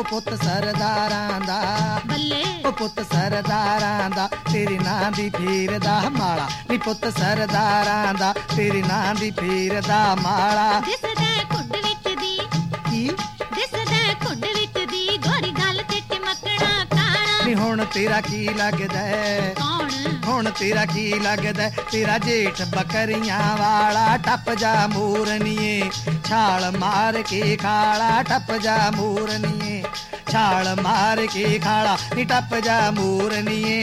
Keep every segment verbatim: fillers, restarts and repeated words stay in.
ਪੁੱਤ ਸਰਦਾਰਾਂ ਦਾ ਬੱਲੇ ਉਹ ਪੁੱਤ ਸਰਦਾਰਾਂ ਦਾ ਤੇਰੇ ਨਾਂ ਦੀ ਫੇਰਦਾ ਮਾਲਾ ਨੀ ਪੁੱਤ ਸਰਦਾਰਾਂ ਦਾ ਤੇਰੇ ਨਾਂ ਦੀ ਫੇਰਦਾ ਮਾਲਾ ਦਿਸਦਾ ਕੁੰਡ ਵਿੱਚ ਦੀ ਕੀ ਦਿਸਦਾ ਕੁੰਡ ਵਿੱਚ ਦੀ ਗੋਰੀ ਗੱਲ ਤੇ ਚਮਕਣਾ ਕਾਣਾ ਨੀ ਹੁਣ ਤੇਰਾ ਕੀ ਲੱਗਦਾ ਕੌਣ ਹੁਣ ਤੇਰਾ ਕੀ ਲੱਗਦਾ ਤੇਰਾ ਜੇਠ ਬੱਕਰੀਆਂ ਵਾਲਾ ਟੱਪ ਜਾ ਮੂਰਨੀਏ ਛਾਲ ਮਾਰ ਕੇ ਖਾਲਾ ਟੱਪ ਜਾ ਮੂਰਨੀਏ ਛਾਲ ਮਾਰ ਕੇ ਖਾਲਾ ਨੀ ਟੱਪ ਜਾ ਮੂਰਨੀਏ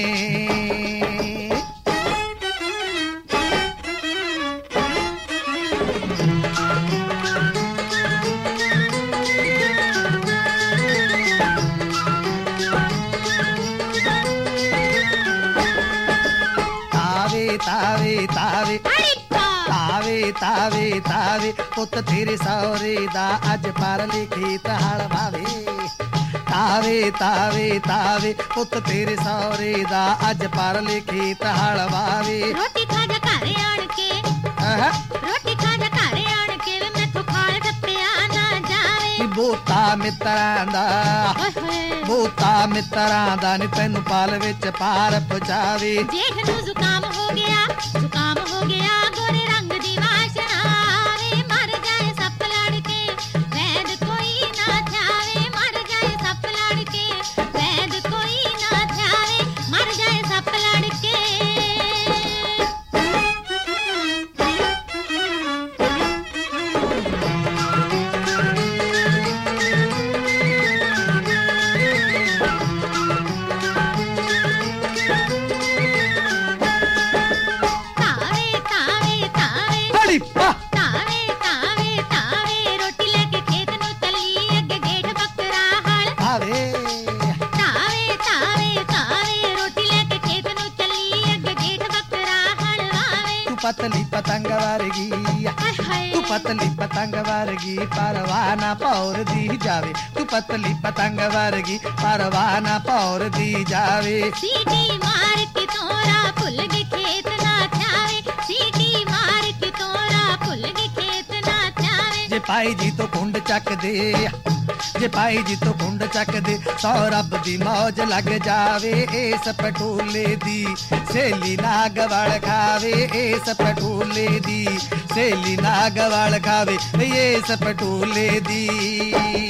ਤਾਵੇ ਤਾਵੇ ਤਾਵੇ ਤਾਵੇ ਤਾਵੇ ਪੁੱਤ ਤੇਰੇ ਸਹੁਰੇ ਦਾ ਅੱਜ ਪਰ ਲਿਖੀਤ ਹਲ ਵਾਵੇ ਤਾਵੇ ਤਾਵੇ ਤਾਵੇ ਪੁੱਤ ਤੇਰੇ ਸਹੁਰੇ ਦਾ ਅੱਜ ਪਰ ਲਿਖੀਤ ਹਲ ਵਾਵੇ ਰੋਟੀ ਖਾ ਜਾ ਘਰ ਆਣ ਕੇ ਆਹ ਰੋਟੀ ਖਾ ਜਾ ਘਰ ਆਣ ਕੇ ਵੇ ਮੈਥੋਂ ਖਾਲ ਟੱਪਿਆ ਨਾ ਜਾਵੇ ਬੋਤਾ ਮਿੱਤਰਾਂ ਦਾ ਓਏ ਹੋਏ ਬੋਤਾ ਮਿੱਤਰਾਂ ਦਾ ਨੀ ਤੈਨੂੰ ਪਲ ਵਿੱਚ ਪਾਰ ਪਹੁੰਚਾਵੇ ਜੇਠ ਨੂੰ ਜ਼ੁਕਾਮ ਹੋ ਗਿਆ ਜ਼ੁਕਾਮ ਹੋ ਗਿਆ ਗੋਰੇ ਰੰਗ ਦੀ ਵਾਸ਼ਨਾ ਵੇ ਮਰ ਜਾਏ ਸੱਪ ਲੜ ਕੇ ਵੈਦ ਕੋਈ ਨਾ ਥਾਵੇ ਮਰ ਜਾਏ ਸੱਪ ਲੜ ਕੇ ਵੈਦ ਕੋਈ ਨਾ ਥਾਵੇ ਮਰ ਜਾਏ ਸੱਪ ਲੜ ਕੇ ਤਾਵੇ ਤਾਵੇ ਤਾਵੇ ਰੋਟੀ ਲੈ ਕੇ ਖੇਤ ਨੂੰ ਚੱਲੀ ਅੱਗੇ ਗੇਠ ਬੱਕਰਾ ਹਲ ਆਵੇ ਤਾਵੇ ਤਾਵੇ ਤਾਵੇ ਰੋਟੀ ਲੈ ਕੇ ਖੇਤ ਨੂੰ ਚੱਲੀ ਅੱਗੇ ਗੇਠ ਬੱਕਰਾ ਹਲ ਵਾਵੇ ਤੂੰ ਪਤਲੀ ਪਤੰਗ ਵਰਗੀ ਹਾਏ ਹਾਏ ਤੂੰ ਪਤਲੀ ਪਤੰਗ ਵਰਗੀ ਪਰਵਾਨਾ ਪੌਰਦੀ ਜਾਵੇ ਤੂੰ ਪਤਲੀ ਪਤੰਗ ਵਰਗੀ ਪਰਵਾਨਾ ਪੌਰਦੀ ਜਾਵੇ ਸੀਟੀ ਮਾਰ ਕੇ ਤੋਰਾ ਭੁੱਲ ਗਈ ਖੇਤ ਨਾ ਥਾਵੇ ਸੀਟੀ ਮਾਰ ਕੇ ਤੋਰਾ ਭੁੱਲ ਗਈ ਖੇਤ ਨਾ ਥਾਵੇ ਜੇ ਪਾਈ ਜੀ ਤੋਂ ਕੁੰਡ ਚੱਕਦੇ ਜੇ ਪਾਈ ਜੀ ਤੋਂ ਕੁੰਡ ਚੱਕਦੇ ਸੌ ਰੱਬ ਦੀ ਮੌਜ ਲੱਗ ਜਾਵੇ ਇਸ ਪਟੋਲੇ ਦੀ ਸੇਲੀ ਨਾਗ ਵਲ ਖਾਵੇ ਇਸ ਪਟੋਲੇ ਦੀ ਸੇਲੀ ਨਾਗ ਵਲ ਖਾਵੇ ਇਸ ਪਟੋਲੇ ਦੀ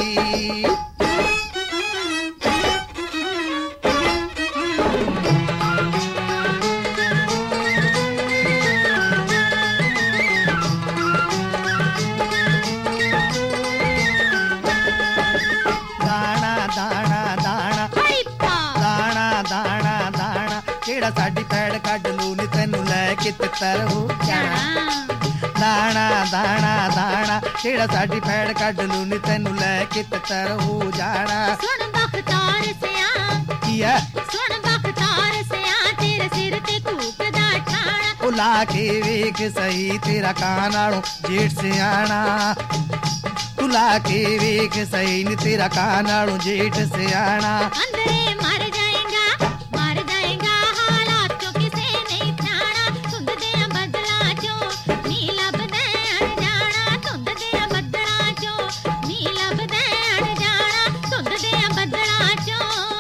ਕਿਹੜਾ ਸਾਡੀ ਪੈੜ ਕੱਢ ਲੂ ਨੀ ਤੈਨੂੰ ਲੈ ਕੇ ਤਿੱਤਰ ਹੋ ਜਾਣਾ ਦਾਣਾ ਦਾਣਾ ਦਾਣਾ ਕਿਹੜਾ ਸਾਡੀ ਪੈੜ ਕੱਢ ਲੂ ਨੀ ਤੈਨੂੰ ਲੈ ਕੇ ਤਿੱਤਰ ਹੋ ਜਾਣਾ ਸੁਣ ਬਖਤਾਰ ਸਿਆ ਕੀ ਹੈ ਸੁਣ ਬਖਤਾਰ ਸਿਆ ਤੇਰੇ ਸਿਰ ਤੇ ਕੂਕਦਾ ਠਾਣਾ ਉਹ ਲਾ ਕੇ ਵੇਖ ਸਹੀ ਤੇਰਾ ਕਾਂ ਨਾਲੋਂ ਜੇਠ ਸਿਆਣਾ ਤੂੰ ਲਾ ਕੇ ਵੇਖ ਸਹੀ ਨੀ ਤੇਰਾ ਕਾਂ ਨਾਲੋਂ ਜੇਠ ਸਿਆਣਾ ਅੰਦਰੇ ਮਰ ਜਾਏਗਾ ਮਰ ਜਾਏਗਾ ਹਾਲਾਤ ਚੋਂ ਕਿਸੇ ਨਹੀਂ ਥਾਣਾ ਧੁੰਦ ਦੇ ਬੱਦਲਾਂ ਚੋਂ ਨੀ ਲੱਭਦਾ ਅਣ ਜਾਣਾ ਧੁੰਦ ਦੇ ਬੱਦਲਾਂ ਚੋਂ ਨੀ ਲੱਭਦਾ ਅਣ ਜਾਣਾ ਧੁੰਦ ਦੇ ਬੱਦਲਾਂ ਚੋਂ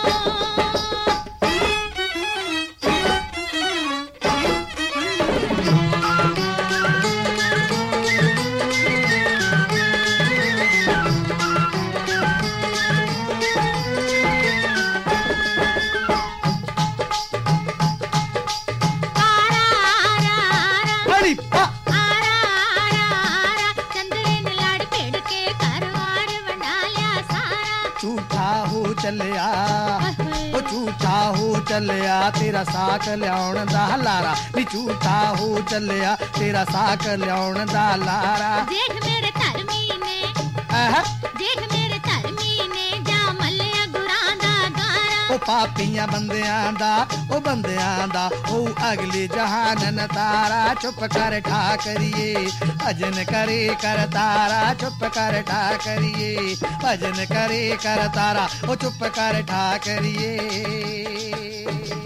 ਚੱਲਿਆ ਉਹ ਝੂਠਾ ਹੋ ਚੱਲਿਆ ਤੇਰਾ ਸਾਕ ਲਿਆਉਣ ਦਾ ਲਾਰਾ ਨੀ ਝੂਠਾ ਹੋ ਚੱਲਿਆ ਤੇਰਾ ਸਾਕ ਲਿਆਉਣ ਦਾ ਲਾਰਾ ਦੇਖ ਮੇਰੇ ਧਰਮੀ ਨੇ ਆਹ ਦੇਖ ਮੇਰੇ ਧਰਮੀ ਨੇ ਜਾ ਮੱਲਿਆ ਗੁਰਾਂ ਦਾ ਗਾਰਾ ਉਹ ਪਾਪੀਆਂ ਬੰਦਿਆਂ ਦਾ ਉਹ ਬੰਦਿਆਂ ਦਾ ਉਹ ਅਗਲੇ ਜਹਾਨ ਤਾਰਾ ਚੁੱਪ ਕਰ ਠਾ ਕਰੀਏ ਭਜਨ ਕਰੇ ਕਰ ਤਾਰਾ ਚੁੱਪ ਕਰ ਠਾ ਕਰੀਏ ਭਜਨ ਕਰੇ ਕਰ ਤਾਰਾ ਉਹ ਚੁੱਪ ਕਰ ਠਾ ਕਰੀਏ